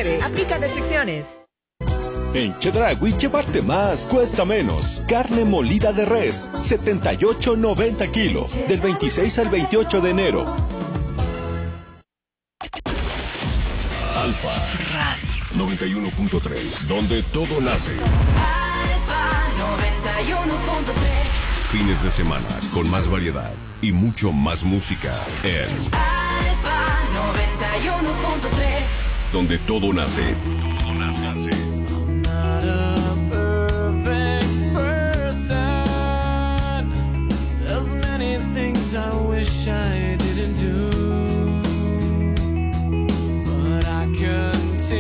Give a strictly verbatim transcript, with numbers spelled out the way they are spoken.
nueve. Aplica restricciones. En Chedraui llevarte más cuesta menos. Carne molida de res, setenta y ocho noventa kilo, del veintiséis al veintiocho de enero. Alfa Radio noventa y uno punto tres, donde todo nace. Alfa noventa y uno punto tres. Fines de semana con más variedad y mucho más música en Alfa noventa y uno punto tres, donde todo nace. Todo nace.